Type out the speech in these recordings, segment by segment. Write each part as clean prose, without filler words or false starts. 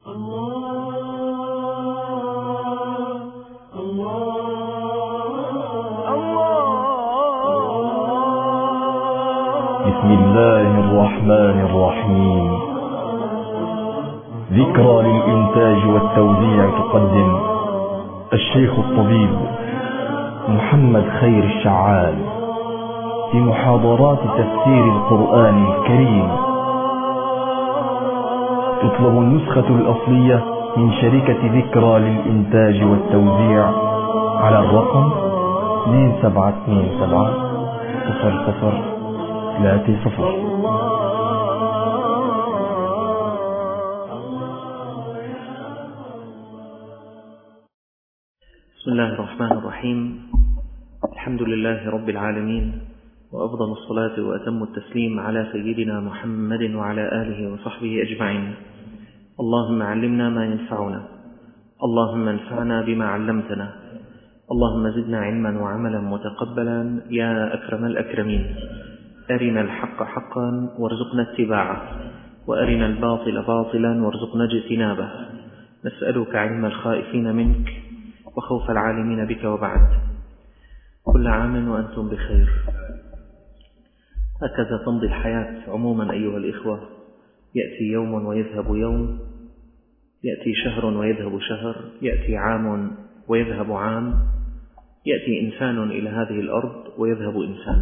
بسم الله الرحمن الرحيم. ذكرى للإنتاج والتوزيع تقدم الشيخ الطبيب محمد خير الشعال في محاضرات تفسير القرآن الكريم. تطلب النسخة الأصلية من شركة ذكرى للإنتاج والتوزيع على الرقم 27270030. بسم الله الرحمن الرحيم. الحمد لله رب العالمين، وأفضل الصلاة وأتم التسليم على سيدنا محمد وعلى آله وصحبه أجمعين. اللهم علمنا ما ينفعنا، اللهم انفعنا بما علمتنا، اللهم زدنا علما وعملا متقبلا يا أكرم الأكرمين. أرنا الحق حقا وارزقنا اتباعه، وأرنا الباطل باطلا وارزقنا اجتنابه. نسألك علم الخائفين منك وخوف العالمين بك، وبعد. كل عام وأنتم بخير. هكذا تمضي الحياة عموما أيها الإخوة. يأتي يوم ويذهب يوم، يأتي شهر ويذهب شهر، يأتي عام ويذهب عام، يأتي إنسان إلى هذه الأرض ويذهب إنسان،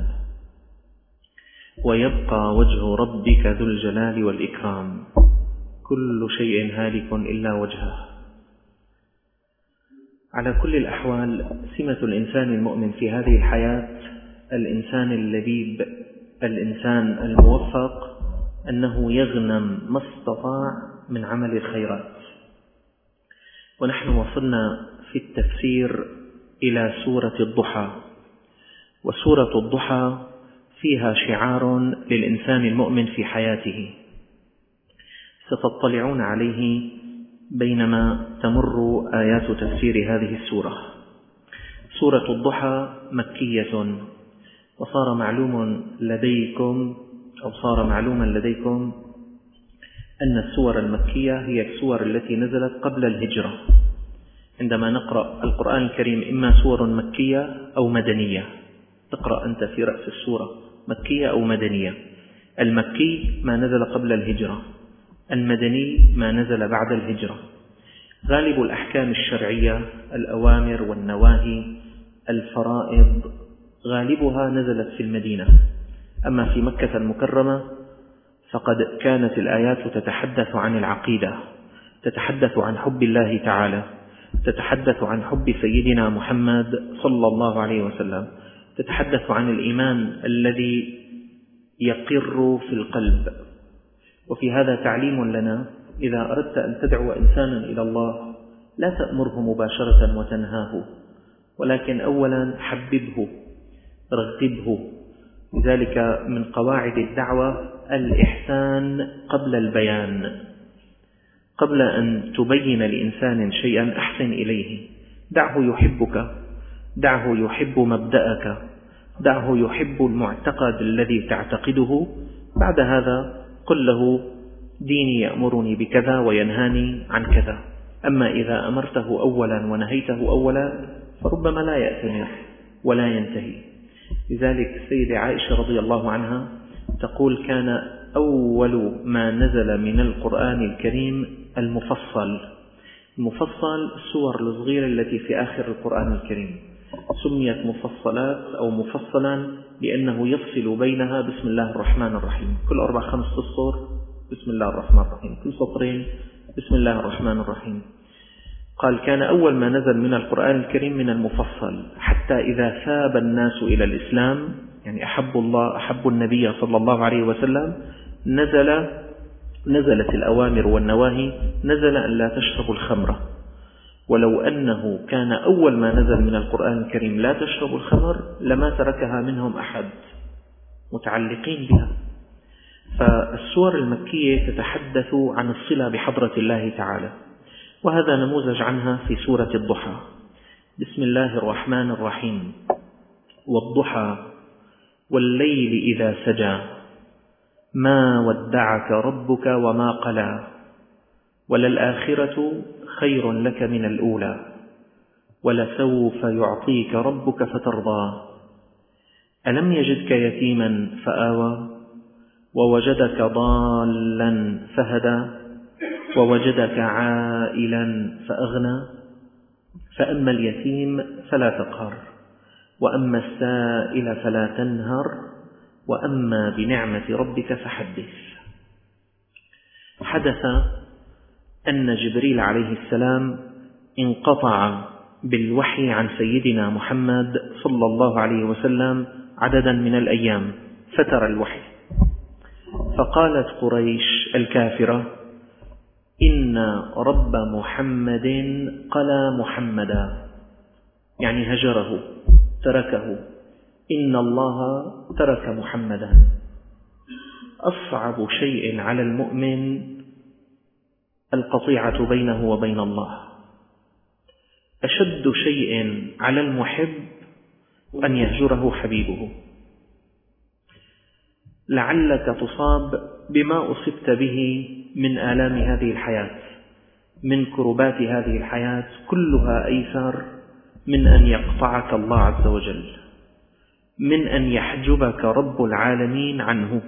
ويبقى وجه ربك ذو الجلال والإكرام. كل شيء هالك إلا وجهه. على كل الأحوال، سمة الإنسان المؤمن في هذه الحياة، الإنسان اللبيب، الإنسان الموفق، أنه يغنم ما استطاع من عمل الخيرات. ونحن وصلنا في التفسير إلى سورة الضحى، وسورة الضحى فيها شعار للإنسان المؤمن في حياته ستطلعون عليه بينما تمر آيات تفسير هذه السورة. سورة الضحى مكية، وصار معلوما لديكم أن السور المكية هي السور التي نزلت قبل الهجرة. عندما نقرأ القرآن الكريم إما سور مكية أو مدنية، تقرأ أنت في رأس السورة مكية أو مدنية. المكي ما نزل قبل الهجرة، المدني ما نزل بعد الهجرة. غالب الأحكام الشرعية، الأوامر والنواهي، الفرائض، غالبها نزلت في المدينة. أما في مكة المكرمة فقد كانت الآيات تتحدث عن العقيدة، تتحدث عن حب الله تعالى، تتحدث عن حب سيدنا محمد صلى الله عليه وسلم، تتحدث عن الإيمان الذي يقر في القلب. وفي هذا تعليم لنا: إذا أردت أن تدعو إنسانا إلى الله لا تأمره مباشرة وتنهاه، ولكن أولا حببه، رغبه. لذلك من قواعد الدعوة الإحسان قبل البيان. قبل أن تبين لإنسان شيئا أحسن إليه، دعه يحبك، دعه يحب مبدأك، دعه يحب المعتقد الذي تعتقده. بعد هذا قل له: ديني يأمرني بكذا وينهاني عن كذا. أما إذا أمرته أولا ونهيته أولا فربما لا يأتمر ولا ينتهي. لذلك السيدة عائشة رضي الله عنها تقول: كان أول ما نزل من القرآن الكريم المفصل. المفصل السور الصغيرة التي في آخر القرآن الكريم سميت مفصلات أو مفصلا لأنه يفصل بينها بسم الله الرحمن الرحيم. كل 4-5 أسطر بسم الله الرحمن الرحيم، كل سطرين بسم الله الرحمن الرحيم. قال: كان أول ما نزل من القرآن الكريم من المفصل، حتى إذا ثاب الناس إلى الإسلام، يعني أحب النبي صلى الله عليه وسلم، نزلت الأوامر والنواهي. نزل أن لا تشربوا الخمر، ولو أنه كان أول ما نزل من القرآن الكريم لا تشربوا الخمر لما تركها منهم أحد، متعلقين بها. فالسور المكية تتحدث عن الصلة بحضرة الله تعالى، وهذا نموذج عنها في سورة الضحى. بسم الله الرحمن الرحيم: والضحى والليل إذا سجى ما ودعك ربك وما قلى وللآخرة خير لك من الأولى ولسوف يعطيك ربك فترضى ألم يجدك يتيما فآوى ووجدك ضالا فهدى ووجدك عائلا فأغنى فأما اليتيم فلا تقهر وأما السائل فلا تنهر وأما بنعمة ربك فحدث. حدث أن جبريل عليه السلام انقطع بالوحي عن سيدنا محمد صلى الله عليه وسلم عددا من الأيام، فتر الوحي، فقالت قريش الكافرة: إن رب محمد قلى محمدا، يعني هجره تركه، إن الله ترك محمدا. أصعب شيء على المؤمن القطيعة بينه وبين الله، أشد شيء على المحب أن يهجره حبيبه. لعلك تصاب بما أصبت به من آلام هذه الحياة، من كربات هذه الحياة، كلها أيسر من أن يقطعك الله عز وجل، من أن يحجبك رب العالمين عنه.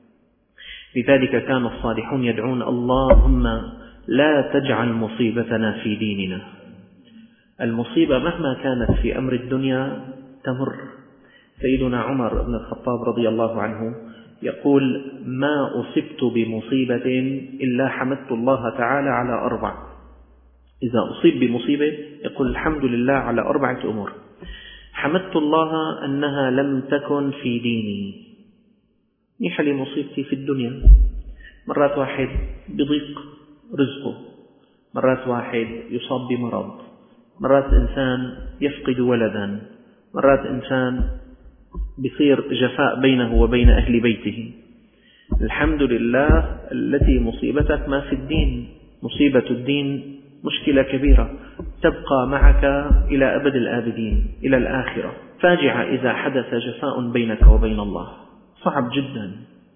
لذلك كان الصالحون يدعون: اللهم لا تجعل مصيبتنا في ديننا. المصيبة مهما كانت في أمر الدنيا تمر. سيدنا عمر بن الخطاب رضي الله عنه يقول: ما أصبت بمصيبة إلا حمدت الله تعالى على 4. إذا أصيب بمصيبة يقول الحمد لله على 4 أمور. حمدت الله أنها لم تكن في ديني، نحل مصيبتي في الدنيا. مرات واحد بضيق رزقه، مرات واحد يصاب بمرض، مرات إنسان يفقد ولدا، مرات إنسان بصير جفاء بينه وبين أهل بيته. الحمد لله التي مصيبتك ما في الدين. مصيبة الدين مشكلة كبيرة تبقى معك إلى أبد الآبدين، إلى الآخرة. فاجعة إذا حدث جفاء بينك وبين الله، صعب جدا.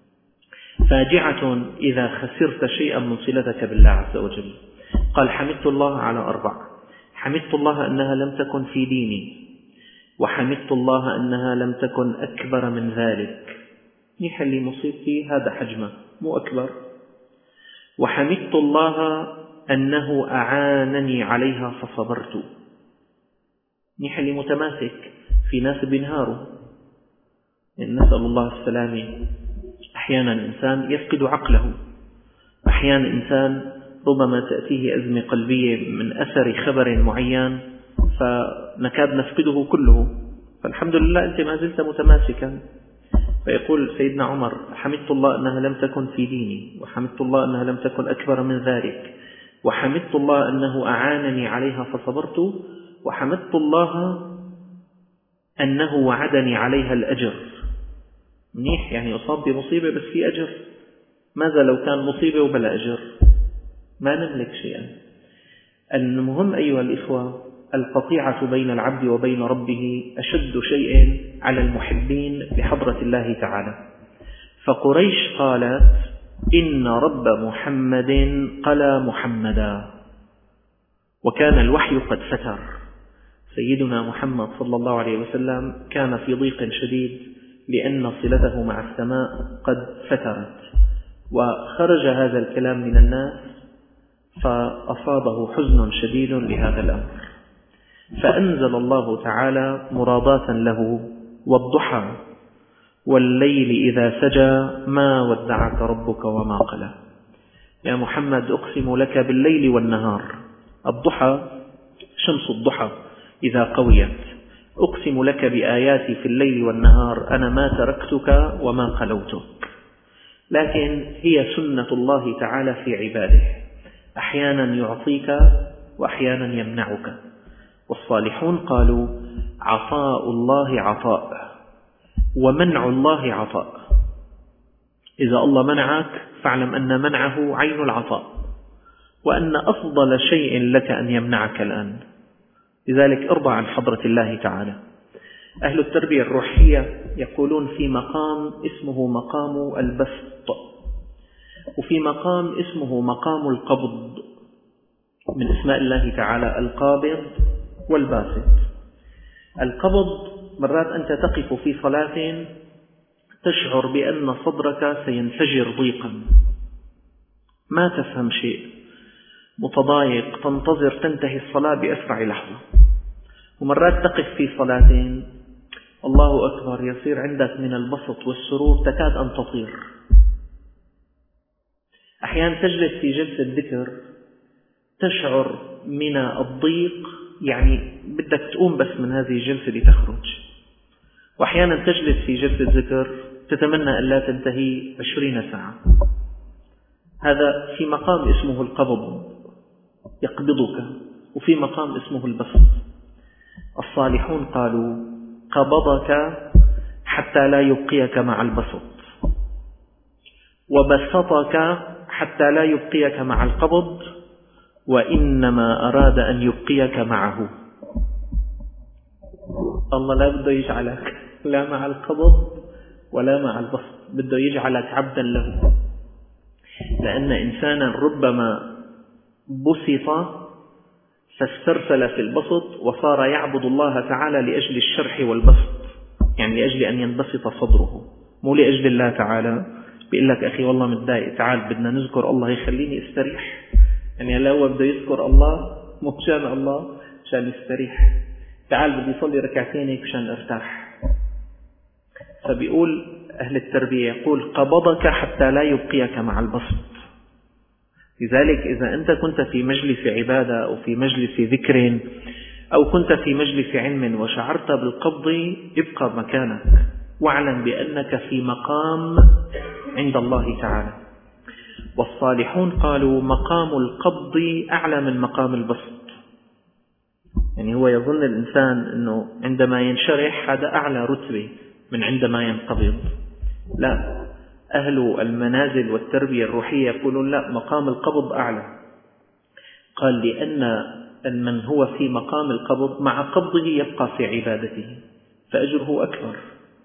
فاجعة إذا خسرت شيئا من صلتك بالله عز وجل. قال: حمدت الله على 4. حمدت الله أنها لم تكن في ديني، وحمدت الله أنها لم تكن أكبر من ذلك. نحل مصيبتي هذا حجمه مو أكبر. وحمدت الله أنه أعانني عليها فصبرت. نحل متماسك. في ناس بينهاروا، نسأل الله السلامة. أحيانا إنسان يفقد عقله، أحيانا إنسان ربما تأتيه أزمة قلبية من أثر خبر معين فنكاد نفقده كله، فالحمد لله أنت ما زلت متماسكا. فيقول سيدنا عمر: حمدت الله أنها لم تكن في ديني، وحمدت الله أنها لم تكن أكبر من ذلك، وحمدت الله أنه أعانني عليها فصبرت، وحمدت الله أنه وعدني عليها الأجر. منيح، يعني أصاب بمصيبة بس في أجر. ماذا لو كان مصيبة وبلا أجر؟ ما نملك شيئا. المهم أيها الإخوة، القطيعة بين العبد وبين ربه أشد شيء على المحبين بحضرة الله تعالى. فقريش قالت: إن رب محمد قلى محمدا. وكان الوحي قد فتر. سيدنا محمد صلى الله عليه وسلم كان في ضيق شديد لأن صلته مع السماء قد فترت، وخرج هذا الكلام من الناس فأصابه حزن شديد لهذا الأمر، فأنزل الله تعالى مراضاة له: والضحى والليل إذا سجى ما ودعك ربك وما قلى. يا محمد أقسم لك بالليل والنهار. الضحى شمس الضحى إذا قويت. أقسم لك بآياتي في الليل والنهار، أنا ما تركتك وما قلوتك. لكن هي سنة الله تعالى في عباده، أحيانا يعطيك وأحيانا يمنعك. والصالحون قالوا: عطاء الله عطاء، ومنع الله عطاء. إذا الله منعك فاعلم أن منعه عين العطاء، وأن أفضل شيء لك أن يمنعك الآن. لذلك ارضى عن حضرة الله تعالى. أهل التربية الروحية يقولون في مقام اسمه مقام البسط، وفي مقام اسمه مقام القبض. من اسماء الله تعالى القابض والباسط. القبض مرات أنت تقف في صلاة تشعر بأن صدرك سينفجر ضيقا، ما تفهم شيء، متضايق، تنتظر تنتهي الصلاة بأسرع لحظة. ومرات تقف في صلاة الله أكبر يصير عندك من البسط والسرور تكاد أن تطير. أحيانا تجلس في جلسة ذكر تشعر من الضيق، يعني بدك تقوم بس من هذه الجلسة لتخرج. وأحيانا تجلس في جلسة ذكر تتمنى أن لا تنتهي 20 ساعة. هذا في مقام اسمه القبض يقبضك، وفي مقام اسمه البسط. الصالحون قالوا قبضك حتى لا يبقيك مع البسط، وبسطك حتى لا يبقيك مع القبض، وإنما أراد أن يبقيك معه. الله لا بده يجعلك لا مع القبض ولا مع البسط، بده يجعلك عبدا له. لأن إنسانا ربما بسط فاسترسل في البسط وصار يعبد الله تعالى لأجل الشرح والبسط، يعني لأجل أن ينبسط صدره، مو لأجل الله تعالى. بيقول لك أخي والله متضايق، تعال بدنا نذكر الله يخليني استريح. يعني هلا هو بده يذكر الله مو مشان الله، مشان يستريح. تعال بدي يصلي ركعتين هيك مشان ارتاح. فبيقول أهل التربية يقول قبضك حتى لا يبقيك مع البسط. لذلك إذا أنت كنت في مجلس عبادة أو في مجلس ذكر أو كنت في مجلس علم وشعرت بالقبض، ابقى مكانك واعلم بأنك في مقام عند الله تعالى. والصالحون قالوا مقام القبض أعلى من مقام البسط. يعني هو يظن الإنسان أنه عندما ينشرح هذا أعلى رتبة من عندما ينقبض. لا، أهل المنازل والتربية الروحية يقولون لا، مقام القبض أعلى. قال لأن من هو في مقام القبض مع قبضه يبقى في عبادته فأجره أكبر.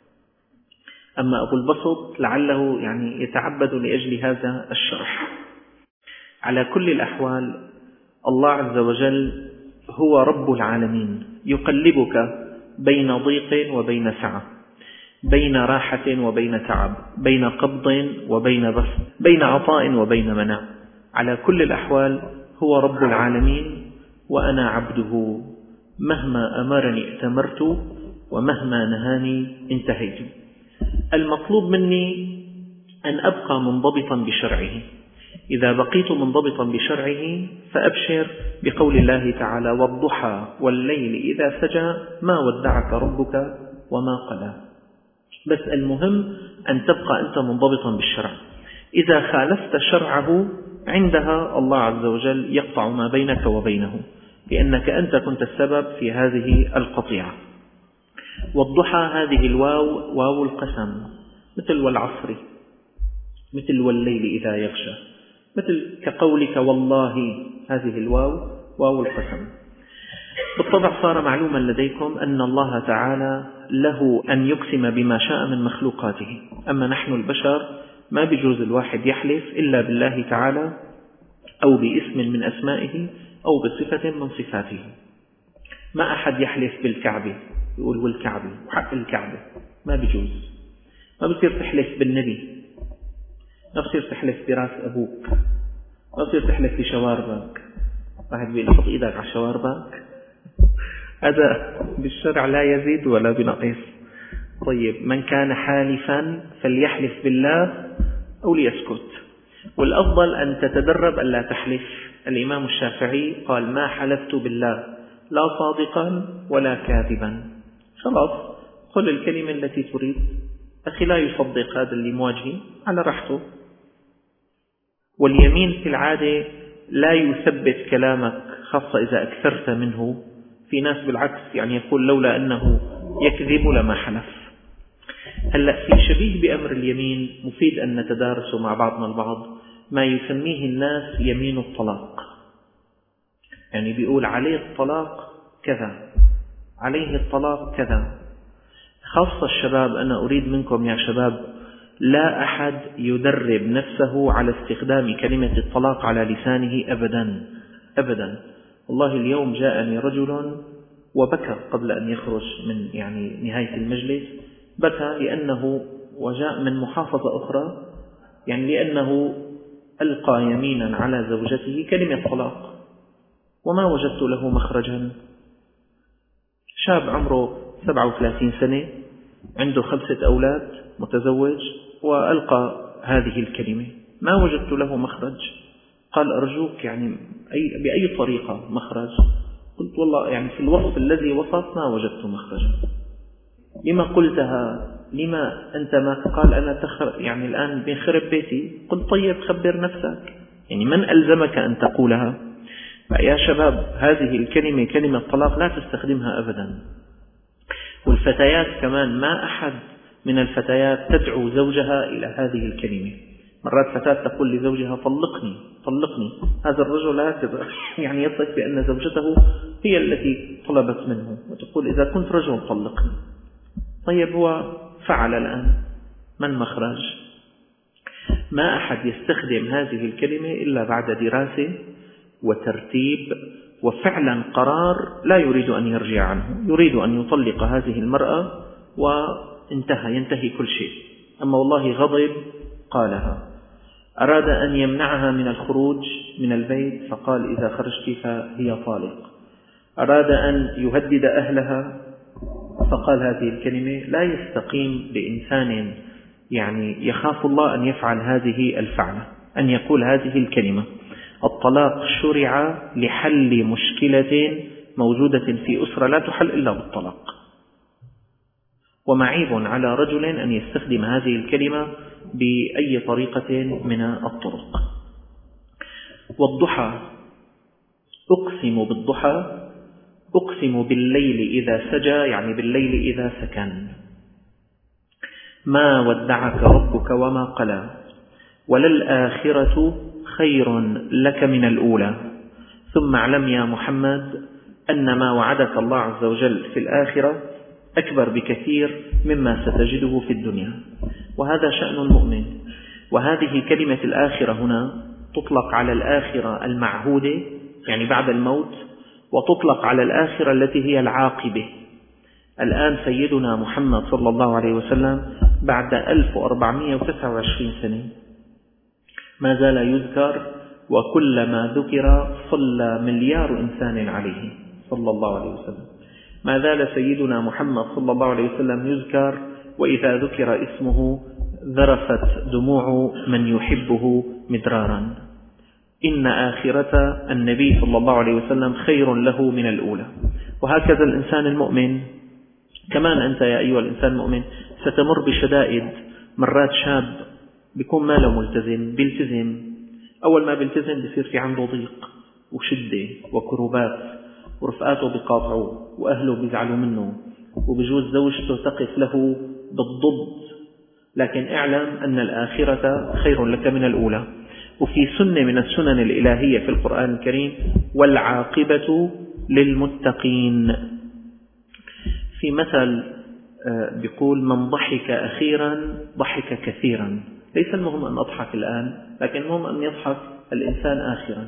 أما أبو البسط لعله يعني يتعبد لأجل هذا الشرح. على كل الأحوال الله عز وجل هو رب العالمين، يقلبك بين ضيق وبين سعة، بين راحة وبين تعب، بين قبض وبين بسط، بين عطاء وبين منع. على كل الأحوال هو رب العالمين وأنا عبده، مهما أمرني ائتمرت ومهما نهاني انتهيت. المطلوب مني أن أبقى منضبطا بشرعه. إذا بقيت منضبطا بشرعه فأبشر بقول الله تعالى والضحى والليل إذا سجى ما ودعك ربك وما قلى. بس المهم أن تبقى أنت منضبطا بالشرع. إذا خالفت شرعه عندها الله عز وجل يقطع ما بينك وبينه، لأنك أنت كنت السبب في هذه القطيعة. والضحى هذه الواو واو القسم، مثل والعصر، مثل والليل إذا يغشى، مثل كقولك والله، هذه الواو واو القسم. بالطبع صار معلوما لديكم أن الله تعالى له أن يقسم بما شاء من مخلوقاته. أما نحن البشر ما بيجوز الواحد يحلف إلا بالله تعالى أو باسم من أسمائه أو بصفة من صفاته. ما أحد يحلف بالكعبة يقول والكعبة وحق الكعبة، ما بيجوز. ما بصير تحلف بالنبي، ما بصير تحلف براس أبوك، ما بصير تحلف بشواربك. واحد بيقول حط إيدك على شواربك، هذا بالشرع لا يزيد ولا بنقص. طيب من كان حالفا فليحلف بالله أو ليسكت. والأفضل أن تتدرب ألا تحلف. الإمام الشافعي قال ما حلفت بالله لا صادقا ولا كاذبا. خلاص قل الكلمة التي تريد. أخي لا يصدق هذا اللي مواجهي على راحته. واليمين في العادة لا يثبت كلامك، خاصة إذا أكثرت منه. في ناس بالعكس يعني يقول لولا أنه يكذب لما حلف. هلأ في شبيه بأمر اليمين مفيد أن نتدارس مع بعضنا البعض ما يسميه الناس يمين الطلاق. يعني بيقول عليه الطلاق كذا، عليه الطلاق كذا. خاصة الشباب، أنا أريد منكم يا شباب لا أحد يدرب نفسه على استخدام كلمة الطلاق على لسانه أبدا. أبدا. والله اليوم جاءني رجل وبكى قبل أن يخرج من نهاية المجلس، بكى لأنه وجاء من محافظة أخرى، لأنه ألقى يمينا على زوجته كلمة طلاق وما وجدت له مخرجا. شاب عمره 37 سنة، عنده 5 أولاد، متزوج، وألقى هذه الكلمة، ما وجدت له مخرج. قال أرجوك بأي طريقة مخرج. قلت والله في الوصف الذي وصف ما وجدت مخرجا. لما قلتها؟ لما أنت ما قال أنا الآن بنخرب بيتي؟ قلت طيب خبر نفسك، من ألزمك أن تقولها؟ يا شباب هذه الكلمة كلمة طلاق لا تستخدمها أبدا. والفتيات كمان ما أحد من الفتيات تدعو زوجها إلى هذه الكلمة. مرات فتاة تقول لزوجها طلقني طلقني، هذا الرجل هكذا يثق بأن زوجته هي التي طلبت منه، وتقول إذا كنت رجل طلقني. طيب هو فعل الآن، من مخرج؟ ما أحد يستخدم هذه الكلمة إلا بعد دراسة وترتيب وفعلا قرار لا يريد أن يرجع عنه، يريد أن يطلق هذه المرأة ينتهي كل شيء. أما والله غضب قالها. أراد أن يمنعها من الخروج من البيت فقال إذا خرجت فهي طالق. أراد أن يهدد أهلها فقال هذه الكلمة. لا يستقيم لإنسان يخاف الله أن يفعل هذه الفعلة، أن يقول هذه الكلمة. الطلاق شرع لحل مشكلة موجودة في أسرة لا تحل إلا بالطلاق، ومعيب على رجل أن يستخدم هذه الكلمة بأي طريقة من الطرق. والضحى، أقسم بالضحى، أقسم بالليل إذا سجى، بالليل إذا سكن. ما ودعك ربك وما قلى، وللآخرة خير لك من الأولى. ثم اعلم يا محمد أن ما وعدك الله عز وجل في الآخرة أكبر بكثير مما ستجده في الدنيا. وهذا شأن المؤمن. وهذه كلمة الآخرة هنا تطلق على الآخرة المعهودة بعد الموت، وتطلق على الآخرة التي هي العاقبة. الآن سيدنا محمد صلى الله عليه وسلم بعد 1429 سنة ما زال يذكر، وكلما ذكر صلى مليار إنسان عليه صلى الله عليه وسلم. ما زال سيدنا محمد صلى الله عليه وسلم يذكر، وإذا ذكر اسمه ذرفت دموع من يحبه مدرارا. إن آخرة النبي صلى الله عليه وسلم خير له من الأولى. وهكذا الإنسان المؤمن كمان. أنت يا أيها الإنسان المؤمن ستمر بشدائد. مرات شاب بيكون ما له ملتزم، بيلتزم، أول ما بيلتزم بيصير في عنده ضيق وشدة وكروبات، ورفقاته بيقاطعوا، وأهله بيزعلوا منه، وبجوز زوجته تقف له بالضد. لكن اعلم أن الآخرة خير لك من الأولى. وفي سنة من السنن الإلهية في القرآن الكريم: والعاقبة للمتقين. في مثل بيقول: من ضحك أخيرا ضحك كثيرا. ليس المهم أن أضحك الآن، لكن المهم أن يضحك الإنسان آخرا.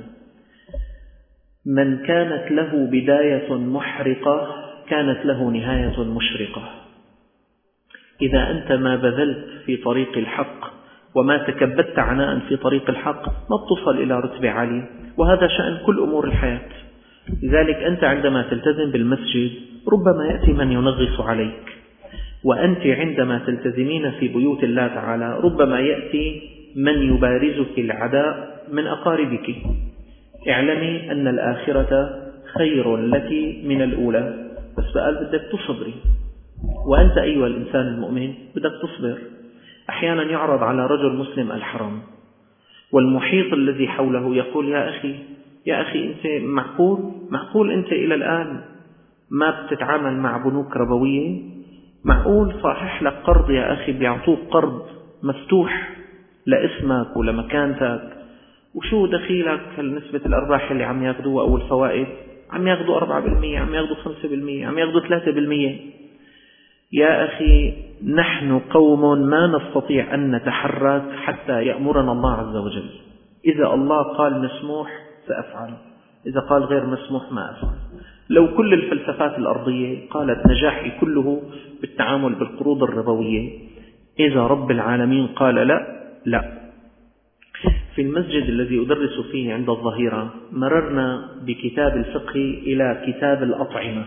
من كانت له بداية محرقة كانت له نهاية مشرقة. إذا أنت ما بذلت في طريق الحق وما تكبدت عناء في طريق الحق ما بتصل إلى رتبة عالية. وهذا شأن كل أمور الحياة. لذلك أنت عندما تلتزم بالمسجد ربما يأتي من ينغص عليك، وأنت عندما تلتزمين في بيوت الله تعالى ربما يأتي من يبارزك العداء من أقاربك. اعلمي أن الآخرة خير لك من الأولى، بس بقى بدك تصبري. وأنت أيها الإنسان المؤمن بدك تصبر. أحيانا يعرض على رجل مسلم الحرام، والمحيط الذي حوله يقول: يا أخي أنت معقول أنت إلى الآن ما بتتعامل مع بنوك ربوية؟ معقول صحيح لك قرض يا أخي بيعطوك قرض مفتوح لاسمك ولمكانتك، وشو دخيلك نسبة الأرباح اللي عم ياخدوها أو الفوائد؟ عم ياخدوا 4%، عم ياخدوا 5%، عم ياخدوا 3%. يا أخي نحن قوم ما نستطيع أن نتحرك حتى يأمرنا الله عز وجل. إذا الله قال مسموح سأفعل، إذا قال غير مسموح ما أفعل. لو كل الفلسفات الأرضية قالت نجاحي كله بالتعامل بالقروض الربوية، إذا رب العالمين قال لا. في المسجد الذي أدرس فيه عند الظهيرة مررنا بكتاب الفقه إلى كتاب الأطعمة.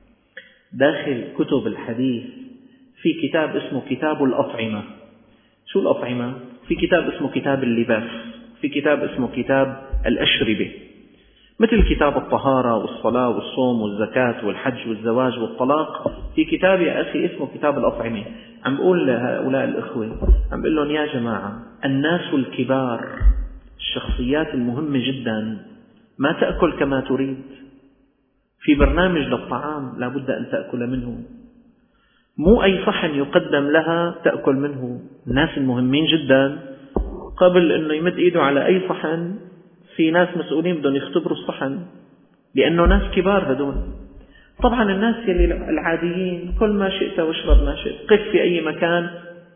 داخل كتب الحديث في كتاب اسمه كتاب الأطعمة. شو الأطعمة؟ في كتاب اسمه كتاب اللباس، في كتاب اسمه كتاب الأشربة، مثل كتاب الطهارة والصلاة والصوم والزكاة والحج والزواج والطلاق. في كتاب يا أخي اسمه كتاب الأطعمة. عم بقول لهؤلاء الإخوة، عم بقول لهم يا جماعة، الناس الكبار، الشخصيات المهمة جدا ما تأكل كما تريد. في برنامج للطعام لابد أن تأكل منه، مو أي صحن يقدم لها تأكل منه. الناس المهمين جدا قبل أنه يمد إيده على أي صحن في ناس مسؤولين بدهم يختبروا الصحن، لأنه ناس كبار هدول. طبعا الناس العاديين كل ما شئت واشرب ما شئت، قف في أي مكان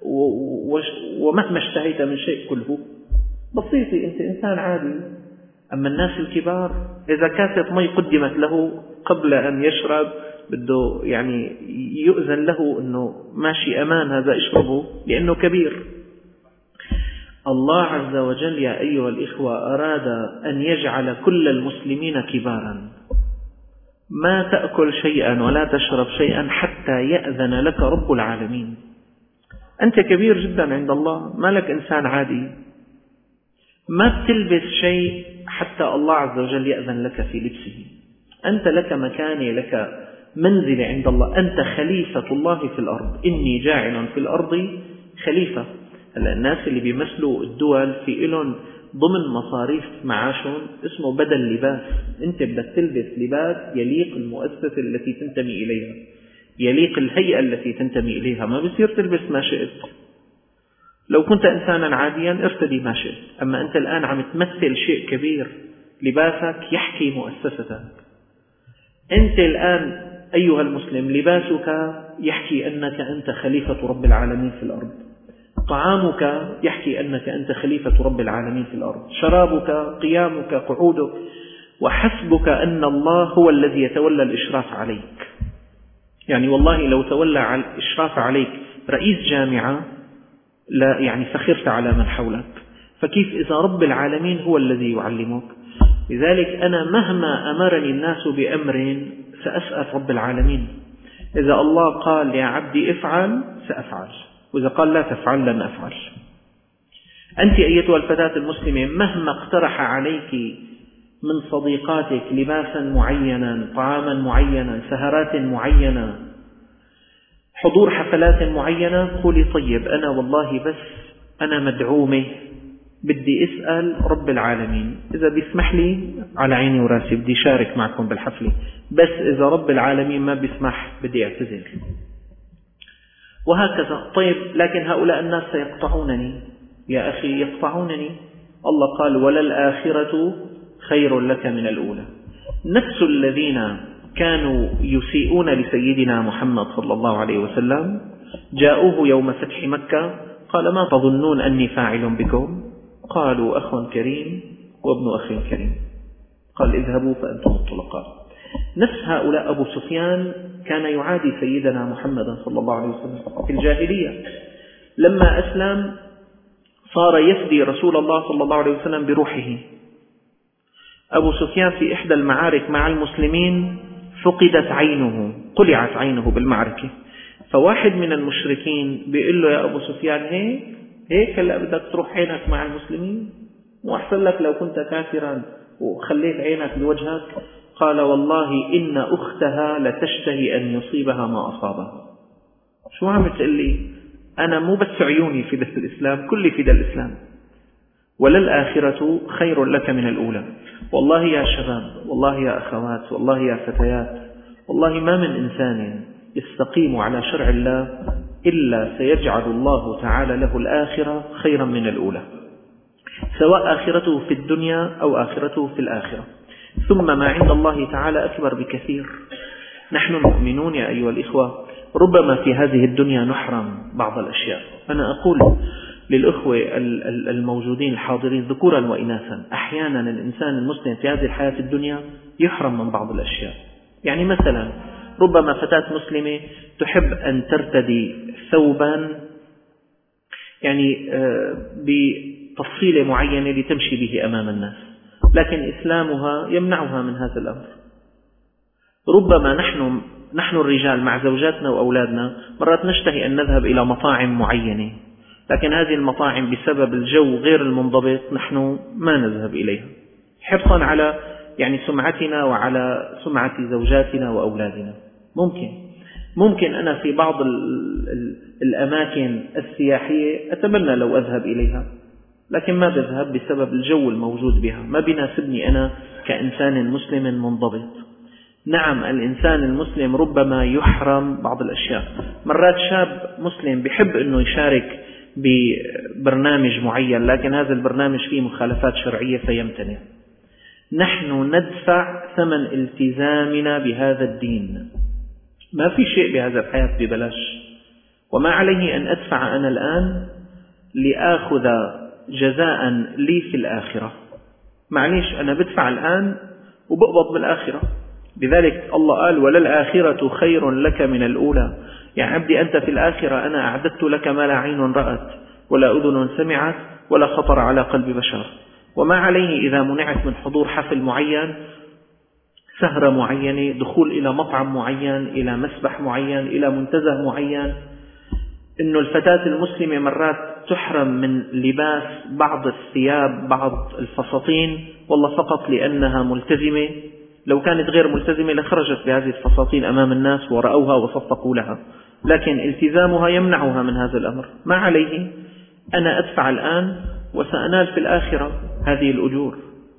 ومهما اشتهيت من شيء كله، بسيطي، أنت إنسان عادي. أما الناس الكبار إذا كاسة مي قدمت له قبل أن يشرب بده يعني يؤذن له أنه ماشي أمان هذا اشربه لأنه كبير. الله عز وجل يا أيها الإخوة أراد أن يجعل كل المسلمين كبارا. ما تأكل شيئا ولا تشرب شيئا حتى يأذن لك رب العالمين. أنت كبير جدا عند الله، ما لك إنسان عادي. ما بتلبس شيء حتى الله عز وجل يأذن لك في لبسه. أنت لك مكانة، لك منزلة عند الله، أنت خليفة الله في الأرض. إني جاعل في الأرض خليفة. الناس اللي بيمثلوا الدول في إلهم ضمن مصاريف معاشهم اسمه بدل لباس. أنت بدك تلبس لباس يليق المؤسسة التي تنتمي إليها، يليق الهيئة التي تنتمي إليها. ما بيصير تلبس ما شئت. لو كنت إنسانا عاديا ارتدي ما شئت، أما أنت الآن عم تمثل شيء كبير، لباسك يحكي مؤسستك. أنت الآن أيها المسلم لباسك يحكي أنك أنت خليفة رب العالمين في الأرض، طعامك يحكي أنك أنت خليفة رب العالمين في الأرض، شرابك، قيامك، قعودك، وحسبك أن الله هو الذي يتولى الإشراف عليك. يعني والله لو تولى الإشراف عليك رئيس جامعة لا يعني فخرت على من حولك، فكيف إذا رب العالمين هو الذي يعلمك؟ لذلك أنا مهما أمرني الناس بأمر سأسأل رب العالمين. إذا الله قال يا عبدي افعل سأفعل، وإذا قال لا تفعل لن أفعل. أنت أيتها الفتاة المسلمة مهما اقترح عليك من صديقاتك لباسا معينا، طعاما معينا، سهرات معينة، حضور حفلات معينة، قولي طيب أنا والله بس أنا مدعومة بدي أسأل رب العالمين، إذا بيسمح لي على عيني وراسي بدي شارك معكم بالحفلة، بس إذا رب العالمين ما بيسمح بدي أعتذر. وهكذا. طيب لكن هؤلاء الناس سيقطعونني يا أخي، يقطعونني. الله قال وللآخرة خير لك من الأولى. نفس الذين كانوا يسيئون لسيدنا محمد صلى الله عليه وسلم جاءوه يوم فتح مكة قال ما تظنون أني فاعل بكم؟ قالوا أخ كريم وابن أخ كريم. قال اذهبوا فأنتم الطلقاء. نفس هؤلاء أبو سفيان كان يعادي سيدنا محمد صلى الله عليه وسلم في الجاهلية. لما أسلم صار يفدي رسول الله صلى الله عليه وسلم بروحه. أبو سفيان في إحدى المعارك مع المسلمين فقدت عينه، قلعت عينه بالمعركة، فواحد من المشركين بيقول له يا أبو سفيان هيك هلأ بدك تروح عينك مع المسلمين؟ وأحسن لك لو كنت كافرا وخليت عينك بوجهك. قال والله إن أختها لتشتهي أن يصيبها ما أصابها. شو عم تقول لي؟ أنا مو بس عيوني فداء الإسلام، كل فداء الإسلام. وللآخرة خير لك من الأولى. والله يا شباب، والله يا أخوات، والله يا فتيات، والله ما من إنسان يستقيم على شرع الله إلا سيجعل الله تعالى له الآخرة خيرا من الأولى، سواء آخرته في الدنيا أو آخرته في الآخرة. ثم ما عند الله تعالى أكبر بكثير. نحن المؤمنون يا أيها الإخوة ربما في هذه الدنيا نحرم بعض الأشياء. أنا أقول للأخوة الموجودين الحاضرين ذكورا وإناثا، أحيانا الإنسان المسلم في هذه الحياة الدنيا يحرم من بعض الأشياء. يعني مثلا ربما فتاة مسلمة تحب أن ترتدي ثوبا يعني بتفصيلة معينة لتمشي به أمام الناس، لكن إسلامها يمنعها من هذا الأمر. ربما نحن الرجال مع زوجاتنا وأولادنا مرات نشتهي أن نذهب إلى مطاعم معينة، لكن هذه المطاعم بسبب الجو غير المنضبط نحن ما نذهب إليها حرصا على يعني سمعتنا وعلى سمعة زوجاتنا وأولادنا. ممكن أنا في بعض الأماكن السياحية أتمنى لو أذهب إليها، لكن ما بذهب بسبب الجو الموجود بها، ما بيناسبني أنا كإنسان مسلم منضبط. نعم الإنسان المسلم ربما يحرم بعض الأشياء. مرات شاب مسلم بيحب أنه يشارك ببرنامج معين، لكن هذا البرنامج فيه مخالفات شرعية فيمتنع. نحن ندفع ثمن التزامنا بهذا الدين، ما في شيء بهذا الحياة ببلاش، وما عليه أن أدفع أنا الآن لآخذ جزاء لي في الآخرة. معليش أنا بدفع الآن وبقبض بالآخرة. لذلك الله قال وللآخرة خير لك من الأولى. يعني عبدي أنت في الآخرة أنا أعددت لك ما لا عين رأت ولا أذن سمعت ولا خطر على قلب بشر. وما عليه إذا منعت من حضور حفل معين، سهرة معينة، دخول إلى مطعم معين، إلى مسبح معين، إلى منتزه معين، إنه الفتاة المسلمة مرات تحرم من لباس بعض الثياب بعض الفساتين والله فقط لأنها ملتزمة. لو كانت غير ملتزمة لخرجت بهذه الفساتين أمام الناس ورأوها وصفقوا لها، لكن التزامها يمنعها من هذا الأمر. ما عليه أنا أدفع الآن وسأنال في الآخرة هذه الأجور.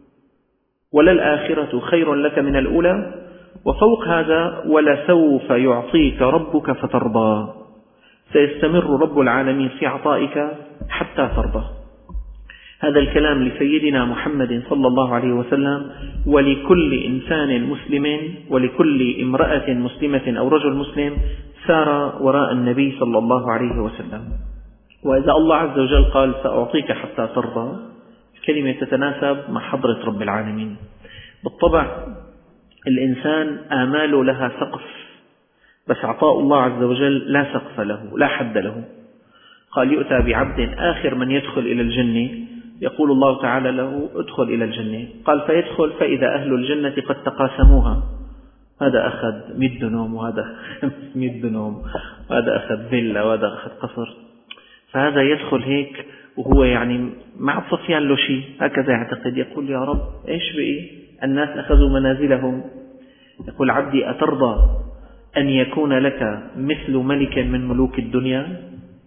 وللآخرة خير لك من الأولى. وفوق هذا ولسوف يعطيك ربك فترضى. سيستمر رب العالمين في عطائك حتى ترضى. هذا الكلام لسيدنا محمد صلى الله عليه وسلم ولكل إنسان مسلم ولكل امرأة مسلمة أو رجل مسلم سار وراء النبي صلى الله عليه وسلم. وإذا الله عز وجل قال سأعطيك حتى ترضى، الكلمة تتناسب مع حضرة رب العالمين. بالطبع الإنسان آماله لها سقف، بس عطاء الله عز وجل لا سقف له لا حد له. قال يؤتى بعبد آخر من يدخل إلى الجنة يقول الله تعالى له ادخل إلى الجنة، قال فيدخل فإذا أهل الجنة قد تقاسموها، هذا أخذ 100 دنوم وهذا 500 دنوم وهذا أخذ فيلا وهذا أخذ قصر. فهذا يدخل هيك وهو يعني مع صفيان له شيء هكذا يعتقد، يقول يا رب إيش بقي الناس أخذوا منازلهم. يقول عبدي أترضى أن يكون لك مثل ملك من ملوك الدنيا؟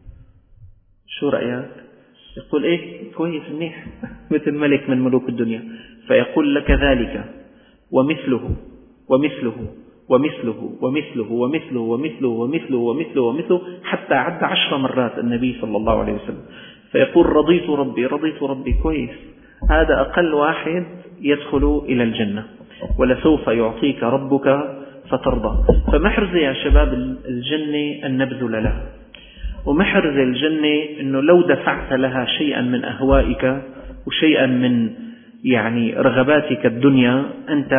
شو رأيك؟ يقول إيه كويس منيح مثل ملك من ملوك الدنيا. فيقول لك ذلك ومثله ومثله ومثله ومثله ومثله ومثله ومثله ومثله ومثله حتى عد 10 مرات النبي صلى الله عليه وسلم. فيقول رضيت ربي رضيت ربي. كويس، هذا أقل واحد يدخل إلى الجنة. ولسوف يعطيك ربك فترضى. فمحرز يا شباب الجنة أن نبذل لها، ومحرز الجنة أنه لو دفعت لها شيئا من أهوائك وشيئا من يعني رغباتك الدنيا أنت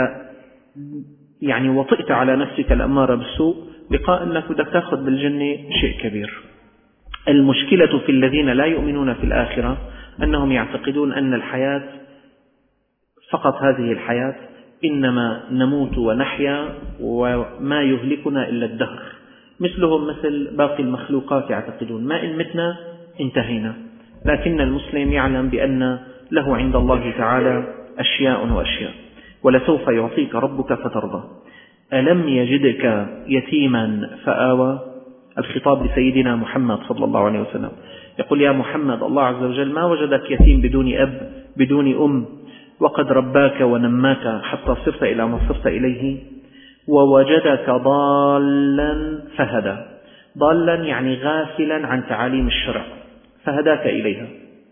يعني وطئت على نفسك الأمارة بالسوء، بقاء أنك بدك تأخذ بالجنة شيء كبير. المشكلة في الذين لا يؤمنون في الآخرة أنهم يعتقدون أن الحياة فقط هذه الحياة، إنما نموت ونحيا وما يهلكنا إلا الدهر. مثلهم مثل باقي المخلوقات يعتقدون ما إن متنا انتهينا. لكن المسلم يعلم بأن له عند الله تعالى أشياء وأشياء. ولسوف يعطيك ربك فترضى. ألم يجدك يتيما فآوى. الخطاب لسيدنا محمد صلى الله عليه وسلم، يقول يا محمد الله عز وجل ما وجدك يتيم بدون أب بدون أم، وقد رباك ونماك حتى صرت إلى ما صرت إليه، ووجدك ضالا فهدى. ضالا يعني غافلا عن تعاليم الشرع فهداك إليها.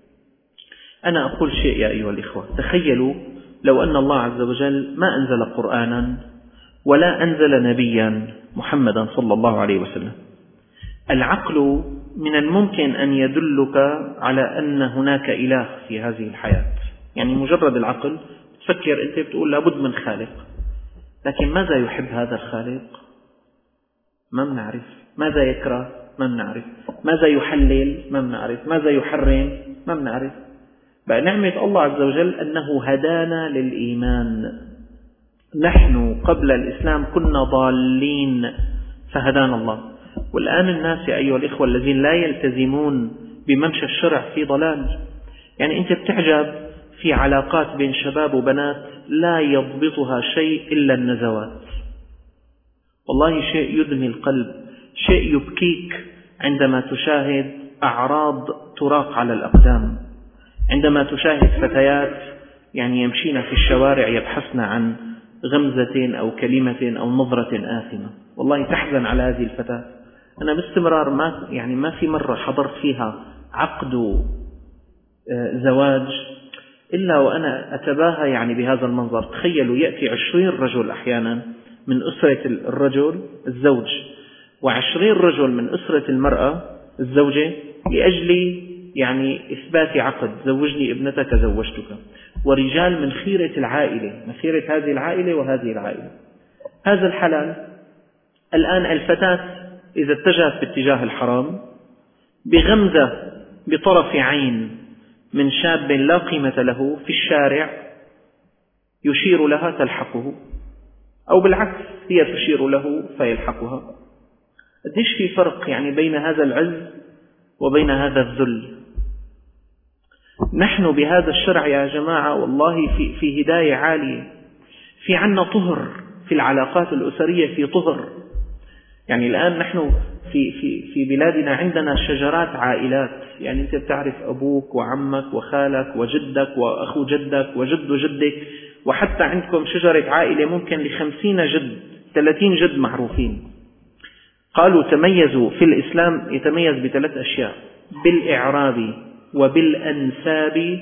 أنا أقول شيء يا أيها الإخوة، تخيلوا لو أن الله عز وجل ما أنزل قرآنا ولا أنزل نبيا محمدا صلى الله عليه وسلم. العقل من الممكن أن يدلك على أن هناك إله في هذه الحياة. يعني مجرد العقل تفكر أنت بتقول لابد من خالق، لكن ماذا يحب هذا الخالق؟ ما بنعرف. ماذا يكره؟ ما بنعرف. ماذا يحلل؟ ما بنعرف. ماذا يحرم؟ ما بنعرف. بقى نعمة الله عز وجل أنه هدانا للإيمان. نحن قبل الإسلام كنا ضالين فهدانا الله، والآن الناس يا أيها الإخوة الذين لا يلتزمون بممشى الشرع في ضلال. يعني أنت بتعجب في علاقات بين شباب وبنات لا يضبطها شيء إلا النزوات. والله شيء يدمي القلب، شيء يبكيك عندما تشاهد أعراض تراق على الأقدام، عندما تشاهد فتيات يعني يمشين في الشوارع يبحثن عن غمزة أو كلمة أو نظرة آثمة. والله تحزن على هذه الفتاة. أنا باستمرار ما في مرة حضرت فيها عقد زواج إلا وأنا أتباهى يعني بهذا المنظر. تخيلوا يأتي 20 رجل أحيانا من أسرة الرجل الزوج، و20 رجل من أسرة المرأة الزوجة لأجل يعني إثبات عقد، زوجني ابنتك زوجتك، ورجال من خيرة العائلة، من خيرة هذه العائلة وهذه العائلة. هذا الحلال. الآن الفتاة إذا اتجهت باتجاه الحرام بغمزة بطرف عين من شاب لا قيمة له في الشارع يشير لها تلحقه، أو بالعكس هي تشير له فيلحقها. قديش في فرق يعني بين هذا العز وبين هذا الذل. نحن بهذا الشرع يا جماعة والله في هداية عالية. في عنا طهر في العلاقات الأسرية، في طهر. يعني الآن نحن في بلادنا عندنا شجرات عائلات. يعني أنت بتعرف أبوك وعمك وخالك وجدك وأخو جدك وجد جدك، وحتى عندكم شجرة عائلة ممكن ل50 جد 30 جد معروفين. قالوا تميزوا في الإسلام، يتميز ب3 أشياء: بالإعراب وبالأنساب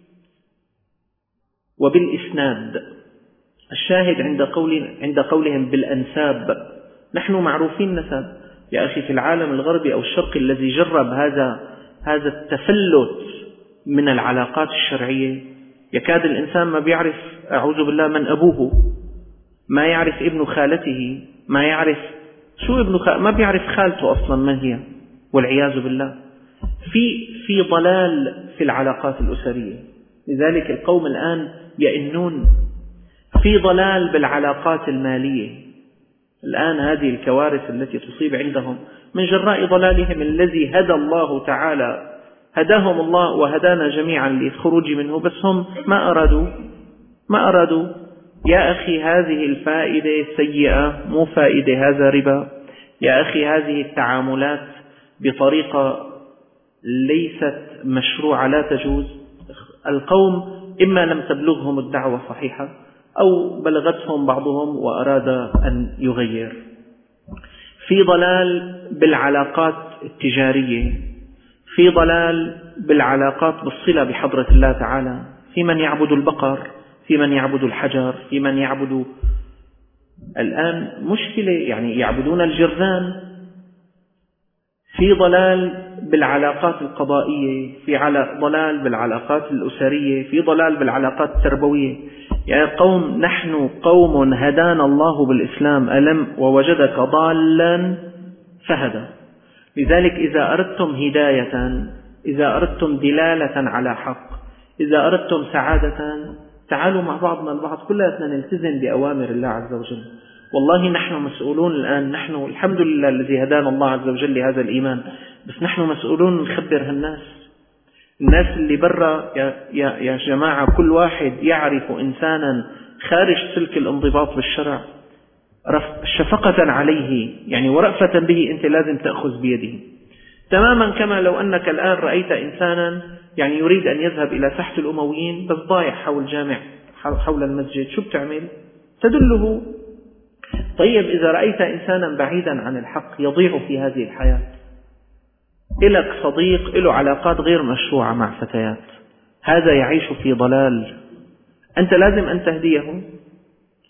وبالإسناد. الشاهد عند قولهم بالأنساب، نحن معروفين نسب يا أخي. في العالم الغربي أو الشرقي الذي جرب هذا التفلت من العلاقات الشرعية، يكاد الإنسان ما بيعرف أعوذ بالله من أبوه، ما يعرف ابن خالته، ما يعرف شو ما بيعرف خالته أصلا من هي، والعياذ بالله. في ضلال في العلاقات الأسرية. لذلك القوم الآن يئنون. في ضلال بالعلاقات المالية. الآن هذه الكوارث التي تصيب عندهم من جراء ضلالهم الذي هدى الله تعالى، هداهم الله وهدانا جميعا للخروج منه، بس هم ما أرادوا. يا أخي هذه الفائدة سيئة، مو فائدة، هذا ربا. يا أخي هذه التعاملات بطريقة ليست مشروعة لا تجوز. القوم إما لم تبلغهم الدعوة صحيحة، أو بلغتهم بعضهم وأراد أن يغير. في ضلال بالعلاقات التجارية، في ضلال بالعلاقات بالصلة بحضرة الله تعالى. في من يعبد البقر، في من يعبد الحجر، في من يعبد الآن مشكلة يعني يعبدون الجرذان. في ضلال بالعلاقات القضائية، في ضلال بالعلاقات الأسرية، في ضلال بالعلاقات التربوية. يا قوم نحن قوم هدانا الله بالإسلام، ألم ووجدك ضالا فهدى. لذلك إذا أردتم هداية، إذا أردتم دلالة على حق، إذا أردتم سعادة، تعالوا مع بعضنا البعض كلنا نلتزم بأوامر الله عز وجل. والله نحن مسؤولون الآن. نحن الحمد لله الذي هدانا الله عز وجل لهذا الإيمان، بس نحن مسؤولون نخبر الناس اللي برا. يا جماعة كل واحد يعرف إنسانا خارج سلك الانضباط بالشرع شفقة عليه يعني ورأفة به، أنت لازم تأخذ بيده. تماما كما لو أنك الآن رأيت إنسانا يعني يريد أن يذهب إلى ساحة الأمويين بس ضايع حول الجامع حول المسجد، شو بتعمل؟ تدله. طيب إذا رأيت إنسانا بعيدا عن الحق يضيع في هذه الحياة، إلك صديق له علاقات غير مشروعة مع فتيات، هذا يعيش في ضلال، أنت لازم أن تهديه.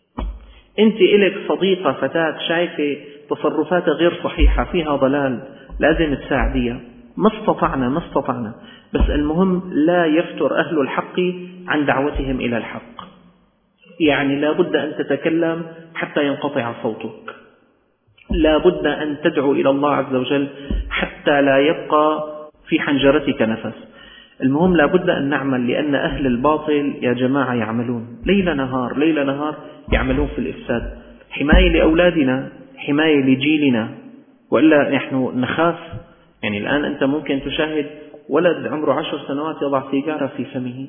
أنت إلك صديقة فتاة شايفة تصرفاتها غير صحيحة، فيها ضلال، لازم تساعديها. ما استطعنا، بس المهم لا يفتر أهل الحق عن دعوتهم إلى الحق. يعني لا بد أن تتكلم حتى ينقطع صوتك، لا بد أن تدعو إلى الله عز وجل حتى لا يبقى في حنجرتك نفس. المهم لا بد أن نعمل، لأن أهل الباطل يا جماعة يعملون ليل نهار يعملون في الإفساد، حماية لأولادنا، حماية لجيلنا، وإلا نحن نخاف. يعني الآن أنت ممكن تشاهد ولد عمره 10 سنوات يضع سيجارة في فمه،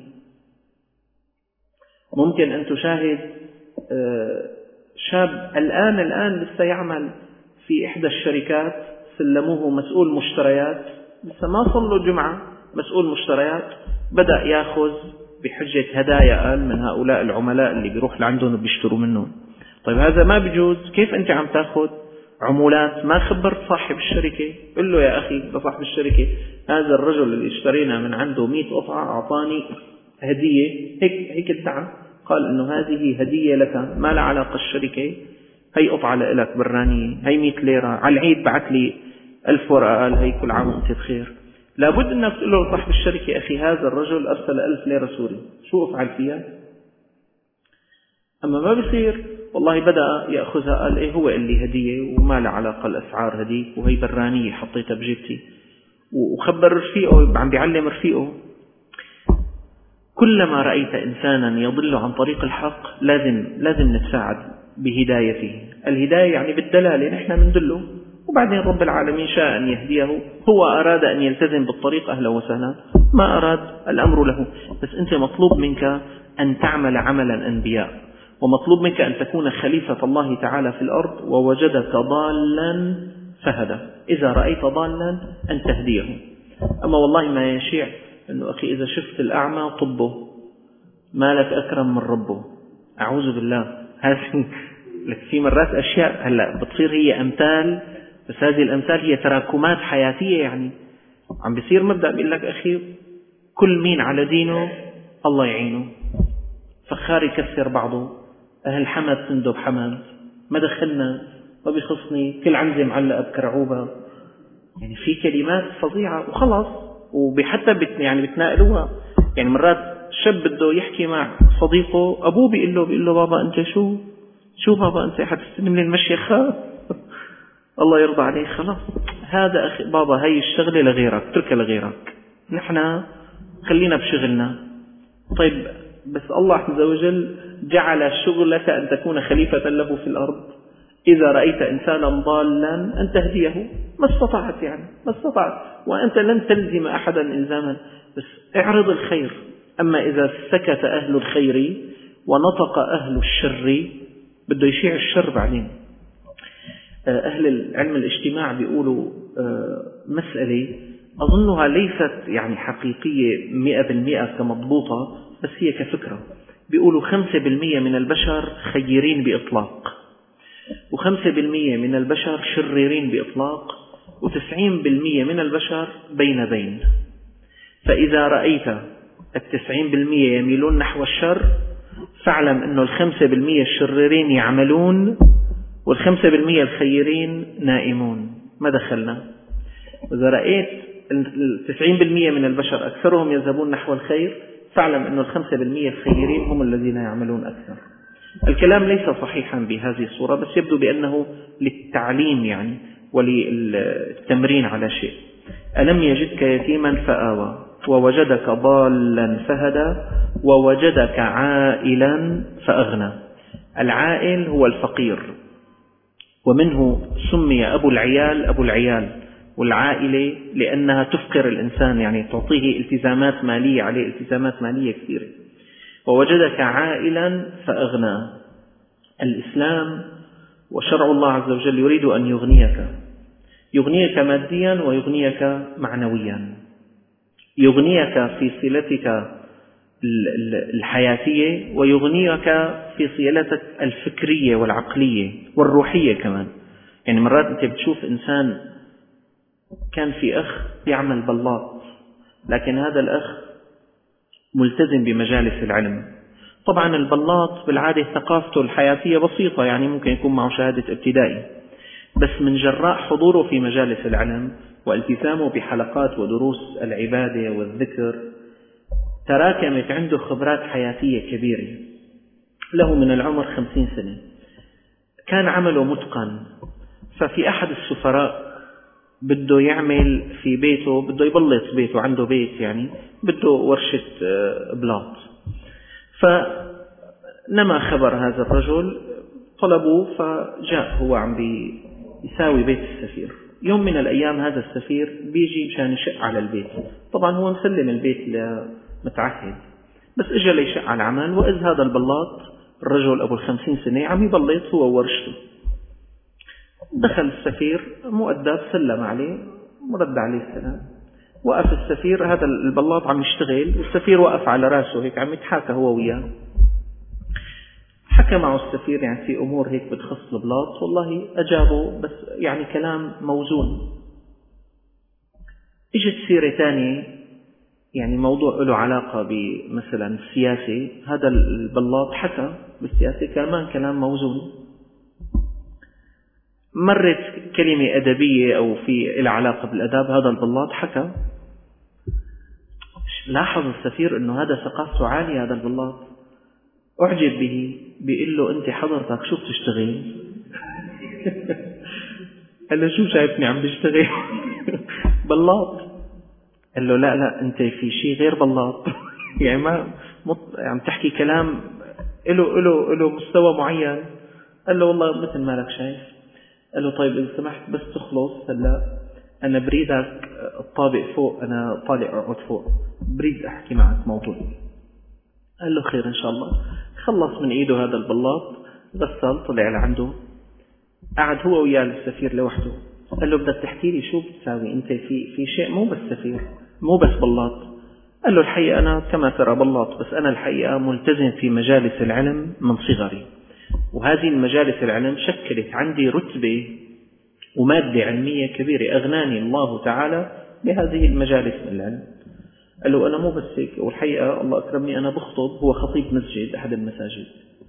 ممكن أن تشاهد شاب الآن لسه يعمل في إحدى الشركات، سلموه مسؤول مشتريات، لسه ما صار له جمعة، مسؤول مشتريات، بدأ يأخذ بحجة هدايا قال من هؤلاء العملاء اللي بيروح لعندهم وبيشتروا منهم. طيب هذا ما بيجوز، كيف أنت عم تأخذ عمولات؟ ما خبرت صاحب الشركة؟ قل له يا أخي لصاحب الشركة هذا الرجل اللي اشترينا من عنده 100 قطعة أعطاني هدية هيك الدعم، قال إنه هذه هدية لك، ما لها علاقة الشركة، هي قطعة لك برانية، هي 100 ليرة، على العيد بعت لي 1000 ورقة، قال هي كل عام وانت بخير. لابد أنك تقول له صاحب الشركة أخي هذا الرجل أرسل 1000 ليرة سوري، شو أفعل فيها؟ أما ما بصير والله بدأ يأخذها، قال إيه هو اللي هدية وما لها علاقة الأسعار هديك، وهي برانية حطيتها بجيبتي، وخبر رفيقه عم بيعلم رفيقه. كلما رأيت إنسانا يضل عن طريق الحق لازم نتساعد بهدايته. الهداية يعني بالدلالة، نحن مندله، وبعدين رب العالمين شاء أن يهديه، هو أراد أن يلتزم بالطريق أهلا وسهلا، ما أراد الأمر له. بس أنت مطلوب منك أن تعمل عمل الأنبياء، ومطلوب منك أن تكون خليفة الله تعالى في الأرض. ووجدك ضالا فهدى، إذا رأيت ضالا أن تهديه. أما والله ما يشيع أنه أخي إذا شفت الأعمى طبه، ما لك أكرم من ربه، أعوذ بالله. هذه لك في مرات أشياء هلأ بتصير هي أمثال، بس هذه الأمثال هي تراكمات حياتية. يعني عم بيصير مبدأ بيقول لك أخي كل مين على دينه الله يعينه، فخار يكسر بعضه، أهل حمد تندب حمد، ما دخلنا ما بيخصني، كل عنزة معلقة بكرعوبة. يعني في كلمات فظيعة وخلاص، وحتى يعني بتناقلوها. يعني مرات شاب بده يحكي مع صديقه، أبوه بيقول له بابا أنت شو بابا أنت حتستلم لي المشيخة الله يرضى عليك، خلاص هذا أخي بابا هاي الشغلة لغيرك، تركها لغيرك، نحن خلينا بشغلنا. طيب بس الله عز وجل جعل شغلك أن تكون خليفة له في الأرض. إذا رأيت إنسانا ضالا أن تهديه، ما استطعت، يعني ما استطعت، وأنت لن تلزم أحدا إلزاما، بس اعرض الخير. أما إذا سكت أهل الخير ونطق أهل الشر بده يشيع الشر بعدين. أهل علم الاجتماع بيقولوا مسألة أظنها ليست يعني حقيقية 100% كمضبوطة، بس هي كفكرة. بيقولوا 5% من البشر خيرين بإطلاق، و5% من البشر شريرين بإطلاق، و90% من البشر بين. فإذا رأيت 90% يميلون نحو الشر، فاعلم أنه 5% الشريرين يعملون، وال5% الخيرين نائمون، ما دخلنا. وإذا رأيت 90% من البشر أكثرهم يذهبون نحو الخير، فاعلم أن 5% الخيرين هم الذين يعملون أكثر. الكلام ليس صحيحا بهذه الصورة، بس يبدو بأنه للتعليم يعني وللتمرين على شيء. ألم يجدك يتيما فآوى، ووجدك ضالا فهدى، ووجدك عائلا فأغنى. العائل هو الفقير، ومنه سمي أبو العيال، والعائلة لأنها تفقر الإنسان، يعني تعطيه التزامات مالية، عليه التزامات مالية كثيرة. ووجدك عائلا فأغنى. الإسلام وشرع الله عز وجل يريد أن يغنيك ماديا، ويغنيك معنويا، يغنيك في صلتك الحياتية، ويغنيك في صلتك الفكرية والعقلية والروحية كمان. يعني مرات أنت بتشوف إنسان كان في أخ يعمل بلاط، لكن هذا الأخ ملتزم بمجالس العلم. طبعا البلاط بالعادة ثقافته الحياتية بسيطة، يعني ممكن يكون معه شهادة ابتدائي، بس من جراء حضوره في مجالس العلم والتزامه بحلقات ودروس العبادة والذكر تراكمت عنده خبرات حياتية كبيرة. له من العمر 50 سنة، كان عمله متقن. ففي أحد السفراء بده يعمل في بيته، بده يبلط بيته، عنده بيت يعني بده ورشة بلاط. فنما خبر هذا الرجل، طلبوه، فجاء هو عم يساوي بيت السفير. يوم من الأيام هذا السفير بيجي مشان يشق على البيت. طبعا هو مسلم البيت لمتعهد، بس اجى ليشق على العمل، وإذ هذا البلاط الرجل أبو 50 سنة عم يبلط هو وورشته. دخل السفير مؤدب، سلم عليه ورد عليه السلام. وقف السفير، هذا البلاط عم يشتغل، والسفير وقف على راسه هيك عم يتحاكى هو وياه. حكى معه السفير يعني في أمور هيك بتخص البلاط، والله أجابه بس يعني كلام موزون. اجت سيرة ثانية يعني موضوع له علاقة بمثلا السياسة، هذا البلاط حكى بالسياسة كمان كلام موزون. مرت كلمة أدبية أو في إلى علاقة بالأداب، هذا البلاط حكى. لاحظ السفير أنه هذا ثقافته عالية، هذا البلاط أعجب به، بيقول له أنت حضرتك شو بتشتغل؟ قال له شو شايفني عم بشتغل؟ بلاط. قال له لا أنت في شيء غير بلاط. يعني ما عم تحكي كلام له مستوى معين. قال له والله مثل ما لك شايف. قال له طيب إذا سمحت بس تخلص هلا، أنا بريدك الطابق فوق، أنا طالع أقعد فوق، بريد أحكي معك موضوع. قال له خير إن شاء الله. خلص من إيده هذا البلاط، غسل، طلع لعنده، قعد هو وياه السفير لوحده. قال له بدك تحكي لي شو بتساوي أنت في شيء، مو بس سفير، مو بس بلاط. قال له الحقيقة أنا كما ترى بلاط، بس أنا الحقيقة ملتزم في مجالس العلم من صغري، وهذه المجالس العلم شكلت عندي رتبة ومادة علمية كبيرة، أغناني الله تعالى بهذه المجالس من العلم. قال له أنا مو بس هيك، والحقيقة الله أكرمني أنا بخطب، هو خطيب مسجد أحد المساجد.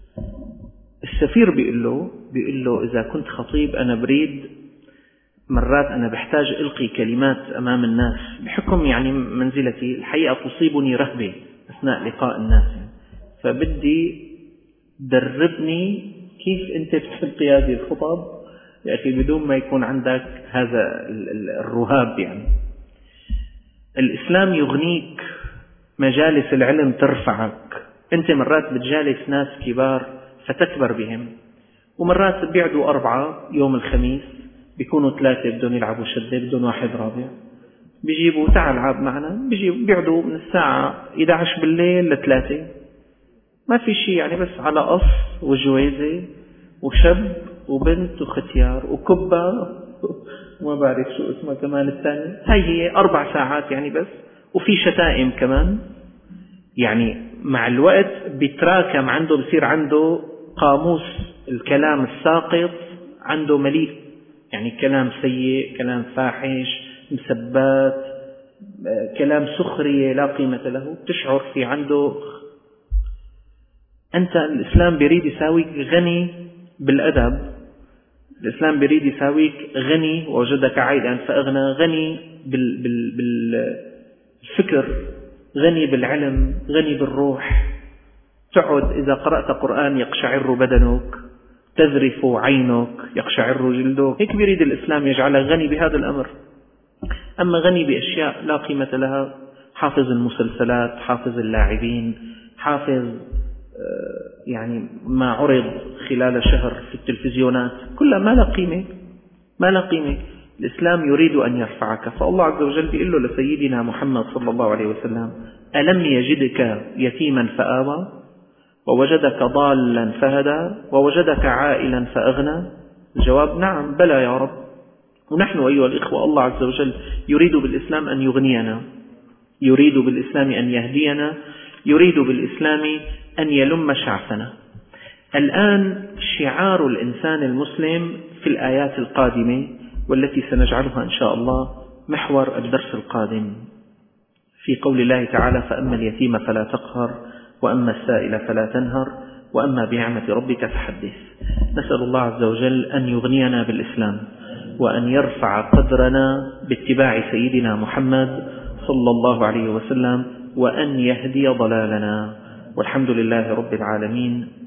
السفير بيقول له إذا كنت خطيب أنا بريد مرات أنا بحتاج ألقي كلمات أمام الناس بحكم يعني منزلتي، الحقيقة تصيبني رهبة أثناء لقاء الناس، فبدي دربني كيف أنت بتلقي هذه الخطب يا أخي بدون ما يكون عندك هذا الرهاب. يعني الإسلام يغنيك، مجالس العلم ترفعك. أنت مرات بتجالس ناس كبار فتكبر بهم، ومرات بيعدوا 4 يوم الخميس، بيكونوا 3 بدهم يلعبوا شدة، بدهم واحد رابع، بيجيبوا تعال لعب معنا، بيعدوا من الساعة 11 بالليل ل3، ما في شيء يعني، بس على قص وجويزة وشب وبنت وختيار وكبة وما بعرف شو اسمها كمان الثاني، هي 4 ساعات يعني بس، وفي شتائم كمان. يعني مع الوقت بيتراكم عنده، بصير عنده قاموس الكلام الساقط عنده مليء، يعني كلام سيء، كلام فاحش، مسبات، كلام سخرية لا قيمة له، تشعر في عنده. أنت الإسلام بيريد يساويك غني بالأدب، الإسلام بيريد يساويك غني، ووجدك عائلا فأغنى، غني بالفكر، غني بالعلم، غني بالروح. تقعد إذا قرأت قرآن يقشعر بدنك، تذرف عينك، يقشعر جلدك. هيك بيريد الإسلام يجعلك غني بهذا الأمر. أما غني بأشياء لا قيمة لها، حافظ المسلسلات، حافظ اللاعبين، حافظ يعني ما عرض خلال شهر في التلفزيونات، كلها ما لا قيمة، ما لا قيمة. الإسلام يريد أن يرفعك، فالله عز وجل بيقول له لسيدنا محمد صلى الله عليه وسلم: ألم يجدك يتيما فآوى ووجدك ضالا فهدى ووجدك عائلا فأغنى؟ الجواب نعم بلى يا رب. ونحن أيها الإخوة الله عز وجل يريد بالإسلام أن يغنينا، يريد بالإسلام أن يهدينا، يريد بالإسلام أن يلم شعثنا. الآن شعار الإنسان المسلم في الآيات القادمة والتي سنجعلها إن شاء الله محور الدرس القادم، في قول الله تعالى: فأما اليتيم فلا تقهر وأما السائل فلا تنهر وأما بنعمة ربك فحدث. نسأل الله عز وجل أن يغنينا بالإسلام وأن يرفع قدرنا باتباع سيدنا محمد صلى الله عليه وسلم، وأن يهدي ضلالنا. والحمد لله رب العالمين.